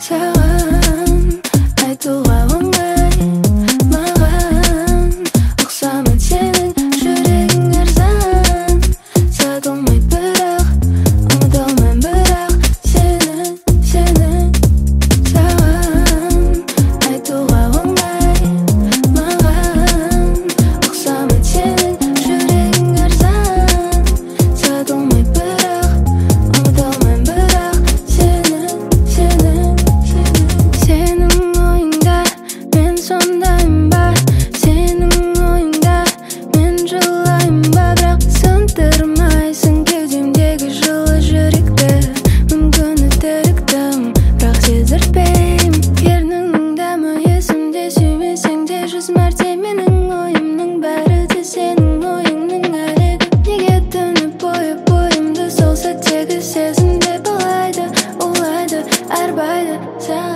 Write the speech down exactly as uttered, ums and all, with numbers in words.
саған айтуға оңай, маған ұқсамайды сенің жүрегің арзан. Сатылмайды бірақ, ұмытылмаймын бірақ сені, сені. Саған айтуға оңай, маған ұқсамайды сенің жүрегің арзан. Сатылмайды бірақ, ұмытылмаймын бірақ сені, сені, сені. Сенің ойыңда мен сондаймын ба, сенің ойыңда мен жылаймын ба, бірақ сындырмайсың кеудемдегі жылы жүректі. Мүмкін өтіріктім, бірақ сездіртпеймін. Ерніңнің дәмі есімде, сүймесең де жүз мәрте менің ойымның бәрі де сенің ойыңның әлегі. Неге түні бойы бойымды сол сәттегі сезімде балайды, улайды, арбайды.